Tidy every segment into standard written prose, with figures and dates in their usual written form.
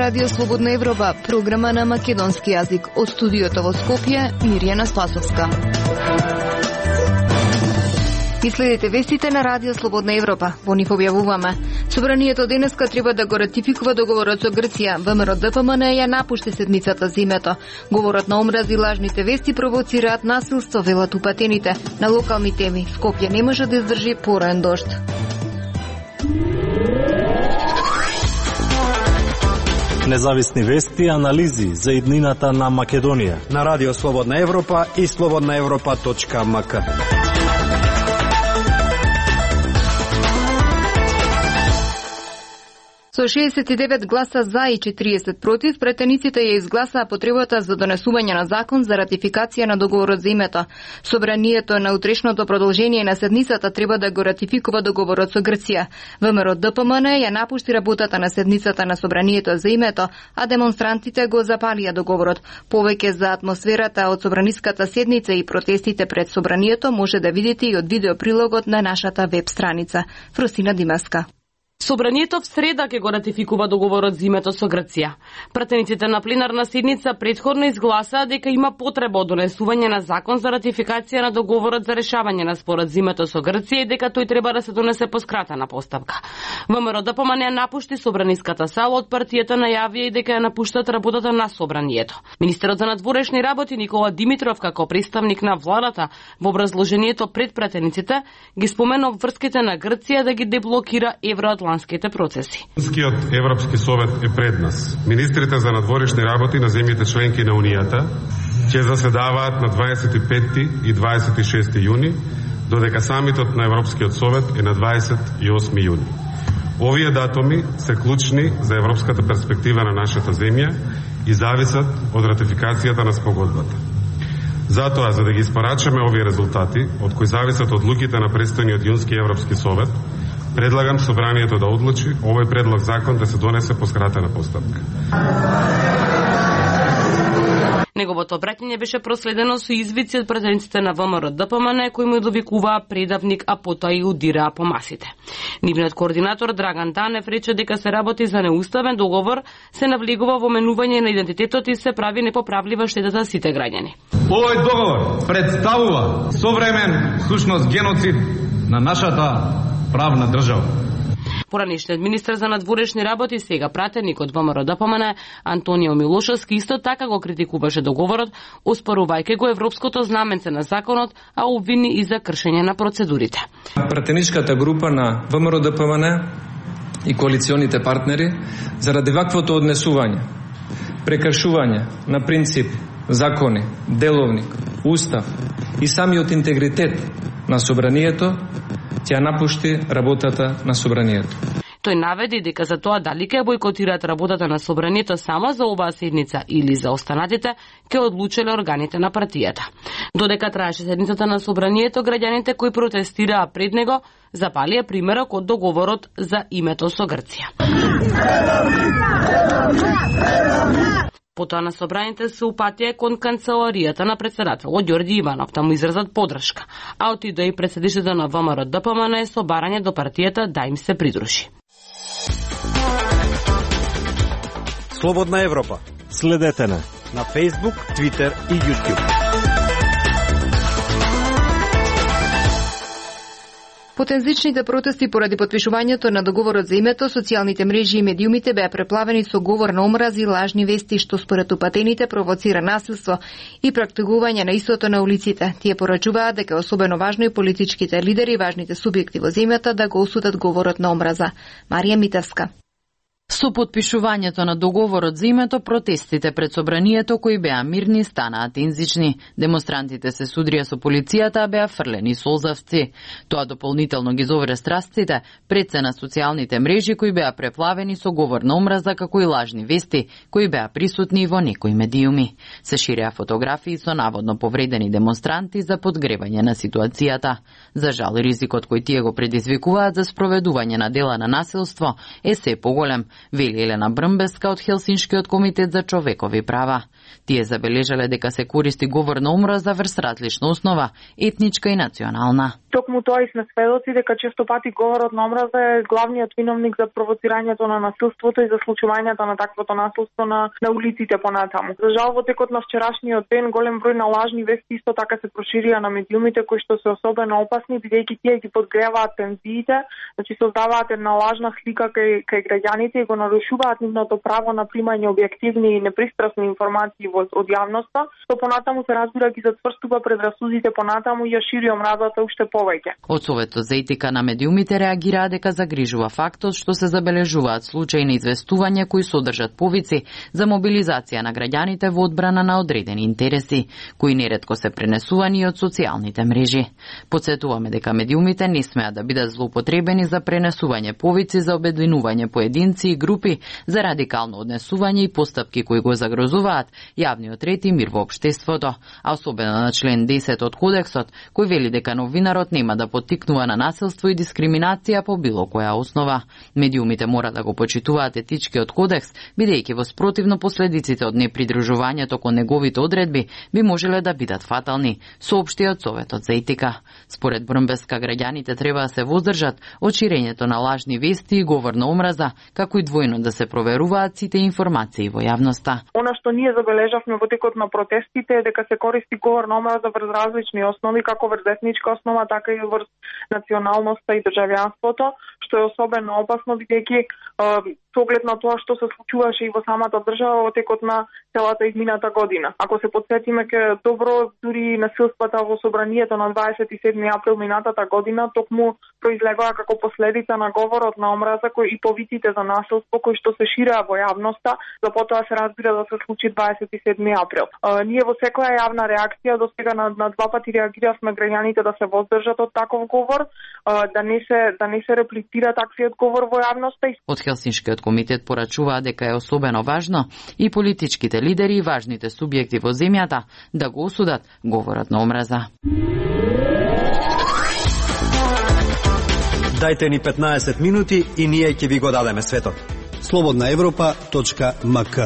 Радио Слободна Европа, програма на македонски јазик. Од студиото во Скопје, Мирјана Спасовска. И следите вестите на Радио Слободна Европа. Во нив објавуваме: Собранието денеска треба да го ратификува договорот со Грција. ВМРО ДПМН ја напушти седмицата за името. Говорот на омрази и лажните вести провоцираат насилство, велат упатените. На локални теми Скопје не може да издржи пораен дожд. Независни вести и анализи за иднината на Македонија на Радио Слободна Европа и slobodnaevropa.mk. Со 69 гласа за и 40 против, претениците ја изгласаа потребата за донесување на закон за ратификација на договорот за името. Собранието на утрешното продолжение на седницата треба да го ратификува договорот со Грција. ВМРО ДПМН ја напушти работата на седницата на Собранието за името, а демонстрантите го запалија договорот. Повеќе за атмосферата од собраниската седница и протестите пред Собранието може да видите и од видеоприлогот на нашата веб страница. Фросина Димаска. Собранието в среда ќе го ратификува договорот за името со Грција. Пратениците на пленарна седница претходно изгласаа дека има потреба од донесување на закон за ратификација на договорот за решавање на спорот за името со Грција и дека тој треба да се донесе по скратена постапка. ВМРО ДПМН напушти собраниската сала, од партијата најавија и дека ја напуштат работата на собранието. Министерот за надворешни работи Никола Димитров, како представник на владата, во образложението пред пратениците ги спомена врските на Грција да ги деблокира евроатлантските процеси. Скиот Европски совет е пред нас. Министрите за надворешни работи на земјите членки на Унијата ќе заседаваат на 25 и 26 јуни, додека самитот на Европскиот совет е на 28 јуни. Овие датуми се клучни за европската перспектива на нашата земја и зависат од ратификацијата на спогодбата. Затоа, за да ги испорачаме овие резултати, од кои зависат одлуките на престојниот јунски Европски совет, предлагам собранието да одлучи овој предлог закон да се донесе по скратена постапка. Неговото обраќање беше проследено со извици од пратениците на ВМРО ДПМН кои му довикуваа предавник, а потоа и удираа по масите. Нивниот координатор Драган Танев рече дека се работи за неуставен договор, се навлегува во менување на идентитетот и се прави непоправлива штета сите граѓани. Овој договор представува современ, сушност геноцид на нашата правна држава. Поранешниот министер за надворешни работи, сега пратеник од ВМРО ДПМН, Антонио Милошевски, исто така го критикуваше договорот, оспорувајќи го европското знаменце на законот, а обвини и за кршење на процедурите. Пратеничката група на ВМРО ДПМН и коалиционите партнери заради ваквото однесување, прекршување на принцип, закони, деловник, устав и самиот интегритет на собранието, ќе напушти работата на собранието. Тој наведи дека за тоа дали ќе бойкотираат работата на собранието само за оваа седница или за останатите, ќе одлучеле органите на партијата. Додека траеше седницата на собранието, граѓаните кои протестираа пред него запалија примерок од договорот за името со Грција. Потоа на собраните се упатија кон канцеларијата на председателот Ѓорѓи Иванов да му изразат подршка, а отидоа и председничето на ВМРО ДПМН со барање до партијата да им се придружи. Слободна Европа. Следете на Facebook, Twitter и YouTube. Потензичните протести поради потпишувањето на договорот за името, социјалните мрежи и медиумите беа преплавени со говор на омрази и лажни вести, што според упатените провоцира насилство и практикување на истото на улиците. Тие порачуваат дека особено важно и политичките лидери и важните субјекти во земјата да го осудат говорот на омраза. Марија Митевска. Со потпишувањето на договорот за името, протестите пред собранието кои беа мирни станаа тензични. Демонстрантите се судрија со полицијата, а беа фрлени солзавци. Тоа дополнително ги зовре страстите пред се на социјалните мрежи кои беа преплавени со говор на омраза како и лажни вести кои беа присутни во некои медиуми. Се ширеа фотографии со наводно повредени демонстранти за подгревање на ситуацијата. За жал, ризикот кој тие го предизвикуваат за спроведување на дела на насилство е се поголем, вели Елена Брмбеска од Хелсиншкиот комитет за човекови права. Тие забележале дека се користи говор на омраза врз различна основа, етничка и национална. Токму тоа и сме сведоци дека често пати говорот на омраза е главниот виновник за провоцирањето на насилството и за случувањето на таквото насилство на улиците понатаму. За жал, во текот на вчерашниот ден голем број на лажни вести исто така се проширија на медиумите, кои што се особено опасни, бидејќи тие ги подгреваат тензиите, значи создаваат една лажна слика кај граѓаните и го нарушуваат нивното право на примање објективни и непристрасни информации од јавноста, што понатаму се разбира ги зацврстува предрасудите понатаму и ја шири омразата уште повеќе. Од Советот за етика на медиумите реагираа дека загрижува фактот што се забележуваат случаи на известување кои содржат повици за мобилизација на граѓаните во одбрана на одредени интереси, кои неретко се пренесувани од социјалните мрежи. Подсетуваме дека медиумите не смеат да бидат злоупотребени за пренесување повици за обединување поединци и групи за радикално однесување и постапки кои го загрозуваат јавниот ред и мир во општеството, а особено на член 10 од Кодексот, кој вели дека новинарот нема да поттикнува на насилство и дискриминација по било која основа. Медиумите мора да го почитуваат етичкиот кодекс, бидејќи во спротивно последиците од непридружувањето кон неговите одредби би можеле да бидат фатални, соопшти од Советот за етика. Според Брнбеска, граѓаните треба да се воздржат од ширењето на лажни вести и говор на омраза, како и двојно да се проверуваат сите информации во јавноста. Она што ние забележавме во текот на протестите е дека се користи говор на омраза врз различни основи, како врз етничка основа, така и врз националноста и државјанството, што е особено опасно, бидејќи со оглед на тоа што се случуваше и во самата држава во текот на целата измината година. Ако се подсетиме ке добро, дури насилствата во собранието на 27 април минатата година токму произлегоа како последица на говорот на омраза и повиците за насилство кои што се ширеа во јавноста, за потоа се разбира да се случи 27 април. Ние во секоја јавна реакција до сега на два пати реагиравме граѓаните да се воздржат од таков говор, да не се реплицира таквиот говор во јавноста. Од Хелсиншкиот комитет порачуваа дека е особено важно и политичките лидери и важните субјекти во земјата да го осудат говорот на омраза. Дајте ни 15 минути и ние ќе ви го дадеме светот. slobodnaevropa.mk.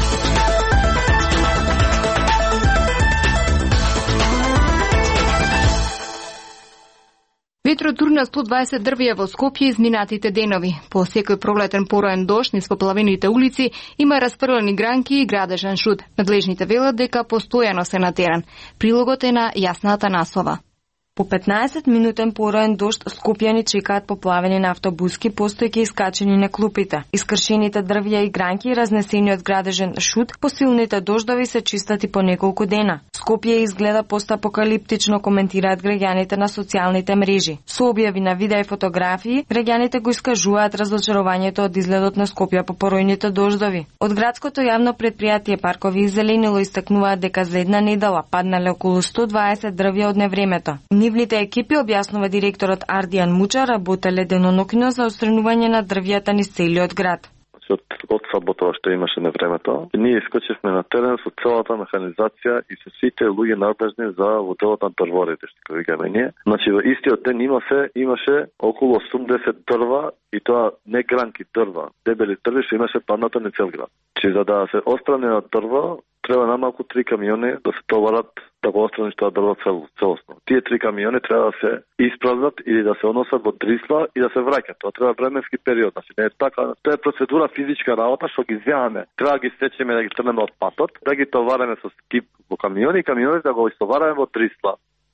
Ветрот турна 120 дрвја во Скопје изминатите денови. По секој пролетен пороен дожд низ поплавените улици има расфрлени гранки и градежен шут. Надлежните велат дека постојано се на терен. Прилогот е на Јасна Атанасова. По 15-минутен пороен дожд скопјани чекаат поплавени на автобуски, постојќи искачени на клупите. Искршените дрвја и гранки, разнесени од градежен шут, по силните дождови се чистат и по неколку дена. Скопје изгледа постапокалиптично, коментираат граѓаните на социјалните мрежи. Со објави на видеа и фотографии, граѓаните го искажуваат разочарованието од изгледот на Скопје по поројните дождови. Од градското јавно предпријатие Паркови и зеленило истакнуваат дека за една недела паднале околу 120 дрвја од невремето. Нивните екипи, објаснува директорот Ардијан Муча, работеле денонокно за отстранување на дрвјата низ целиот град. Од сабота што имаше на времето, ние искочивме на терен со целата механизација и со сите луѓе надлежни за воделот на дрворите, што викаме ние. Значи во истиот ден имаше околу 80 дрва и тоа не гранки дрва, дебели дрви што имаше паднато на цел град. Че за да се острани на дрво, треба намалку 3 камиони да се товарат да го остраниш тоа дрво целосно. Тие 3 камиони треба да се испразнат или да се односат во Дрисла и да се враќат. Тоа треба временски период, значи не е така. Тоа е процедура физичка работа што ги земаме. Треба да ги сечеме да ги трнеме од патот, да ги товареме со скип во камиони и камионите да го истовареме во Дрисла.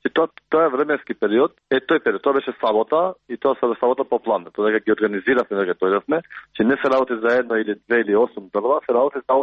Тоа е временски период. Тој период, тоа беше сабота и тоа се сабота по план. Тоа дека ги организиравме, дека дојдовме, че не се работи за едно или две или 8 дрва, се работи за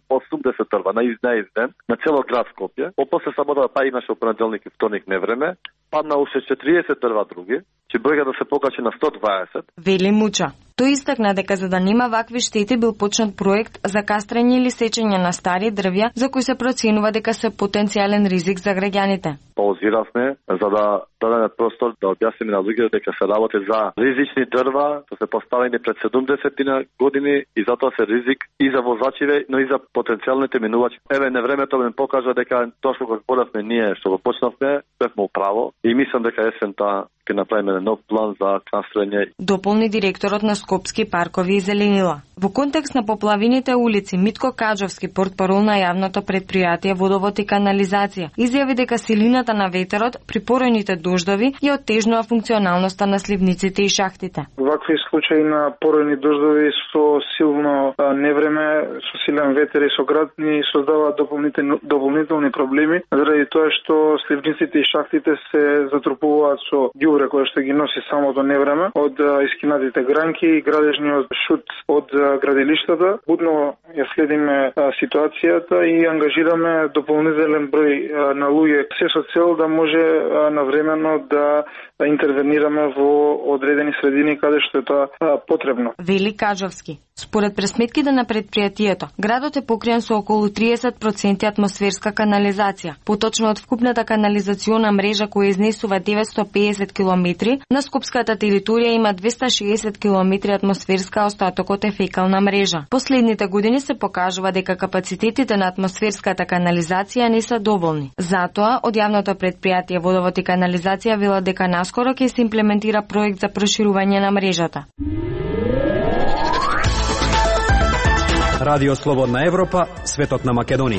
80 дрва на изден на цело град Скопје. После сабота па имаше понеделник и вторник невреме, падна уште 40 дрва други, че бројка да се покачи на 120. Вели Муча. Тој истакна дека за да нема вакви штети бил почнат проект за кастрење или сечење на стари дрвја за кои се проценува дека се потенцијален ризик за граѓаните. Паузиравме за да дадеме простор да објасниме на луѓето дека се работи за ризични дрва, што се поставени пред 70 години и затоа се ризик и за возачите, но и за потенцијалните минувачи. Еве на времето ме покажа дека тоа што го зборавме ние, што го почнавме, бевме управо и мислам дека есента ќе направиме нов план за кастрење. Дополни директорот на скопски паркови и зеленила. Во контекст на поплавените улици, Митко Каџовски, портпарол на јавното предпријатие Водовод и канализација, изјави дека силината на ветерот при поројните дождови ја оттежнува функционалноста на сливниците и шахтите. Вакви случаи на поројни дождови со силно невреме, со силен ветер и со град ни создаваат дополнителни проблеми, заради тоа што сливниците и шахтите се затрупуваат со ѓубре кое што ги носи самото невреме од искинатите гранки и градежниот шут од градилиштата. Будно ја следиме ситуацијата и ангажираме дополнителен број на луѓе, се со цел да може навремено да интервенираме во одредени средини каде што е тоа потребно. Вели Каџовски. Според пресметките на предпријатието, градот е покриен со околу 30% атмосферска канализација. Поточно од вкупната канализациона мрежа која изнесува 950 км, на скопската територија има 260 км атмосферска, а остатокот е фекална мрежа. Последните години се покажува дека капацитетите на атмосферската канализација не се доволни. Затоа, од јавното предпријатие Водовод и канализација велат дека наскоро ќе се имплементира проект за проширување на мрежата. Радио Слободна Европа, светот на Македонија.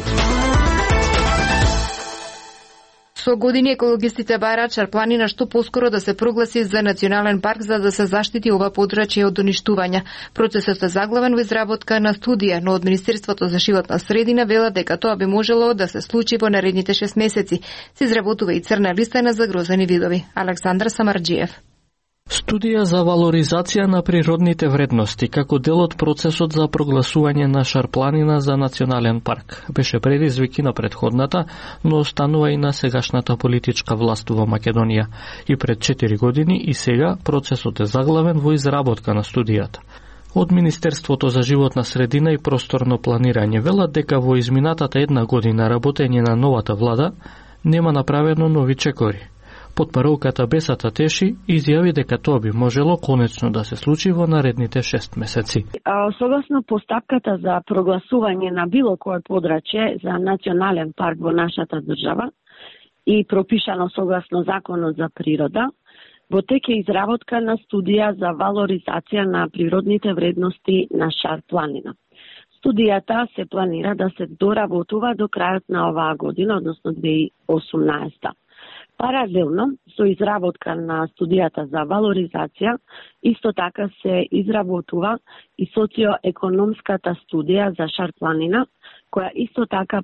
Со години екологистите бараат Шарпланина што поскоро да се прогласи за национален парк за да се заштити ова подрачје од уништување. Процесот е заглавен во изработка на студија, но од Министерството за животна средина велат дека тоа би можело да се случи во наредните 6 месеци. Се изработува и црна листа на загрозени видови. Александар Самарџиев. Студија за валоризација на природните вредности како дел од процесот за прогласување на Шарпланина за национален парк беше предизвик на предходната, но останува и на сегашната политичка власт во Македонија. И пред 4 години и сега процесот е заглавен во изработка на студијата. Од Министерството за животна средина и просторно планирање велат дека во изминатата една година работење на новата влада нема направено нови чекори. Потпаролката Бесата Теши изјави дека тоа би можело конечно да се случи во наредните 6 месеци. Согласно постапката за прогласување на било кое подрачје за национален парк во нашата држава и пропишано согласно Законот за природа, во тек е изработка на студија за валоризација на природните вредности на Шарпланина. Студијата се планира да се доработува до крајот на оваа година, односно 2018. Паралелно со изработка на студијата за валоризација, исто така се изработува и социоекономската студија за Шарпланина, која исто така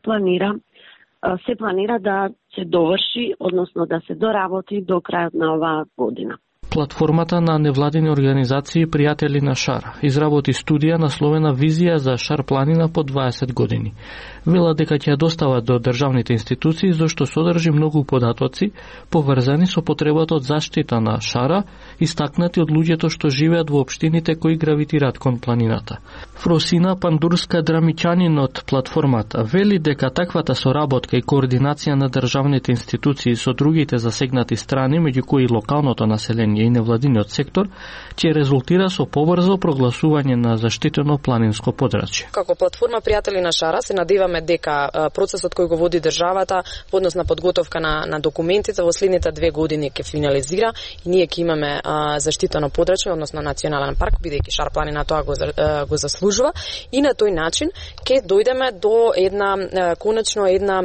се планира да се доврши, односно да се доработи до крајот на оваа година. Платформата на невладини организации Пријатели на Шар изработи студија насловена Визија за Шарпланина по 20 години. Вела дека ќе ја достава до државните институции зашто содржи многу податоци поврзани со потребата од заштита на Шара, истакнати од луѓето што живеат во општините кои гравитираат кон планината. Фросина Пандурска Драмичанин од платформата вели дека таквата соработка и координација на државните институции со другите засегнати страни, меѓу кои локалното население и невладиниот сектор, ќе резултира со побрзо прогласување на заштитено планинско подрачје. Како платформа Пријатели на Шара се надеваме дека процесот кој го води државата во однос на подготовка на документите во следните 2 години ќе финализира и ние ќе имаме заштитено подрачје, односно национален парк, бидејќи Шарпланина тоа го заслужува и на тој начин ќе дојдеме до конечно една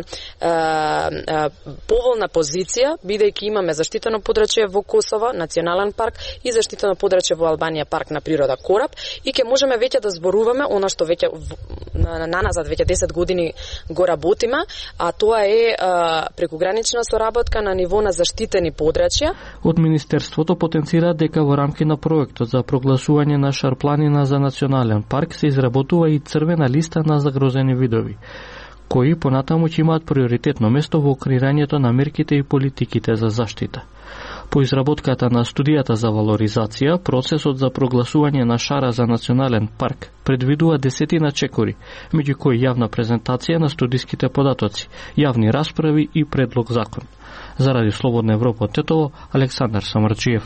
поволна позиција, бидејќи имаме заштитено подрачје во Косово, национален парк и заштитено подрачје во Албанија, парк на природа Кораб, и ќе можеме веќе да зборуваме она што веќе наназад веќе 10 години го работиме, а тоа е прекугранична соработка на ниво на заштитени подрачја. Од Министерството потенцира дека во рамки на проектот за прогласување на Шарпланина за национален парк се изработува и црвена листа на загрозени видови, кои понатаму ќе имаат приоритетно место во креирањето на мерките и политиките за заштита. По изработката на студијата за валоризација, процесот за прогласување на Шара за национален парк предвидува 10 чекори, меѓу кои јавна презентација на студиските податоци, јавни расправи и предлог закон. Заради Слободна Европа од Тетово, Александар Самарџиев.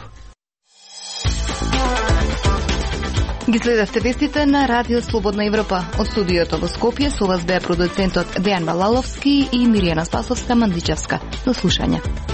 Ги следевте вестите на Радио Слободна Европа. Од студиото во Скопје со вас беа продуцентот Дејан Балаловски и Миријана Спасовска Мандичевска. До слушање.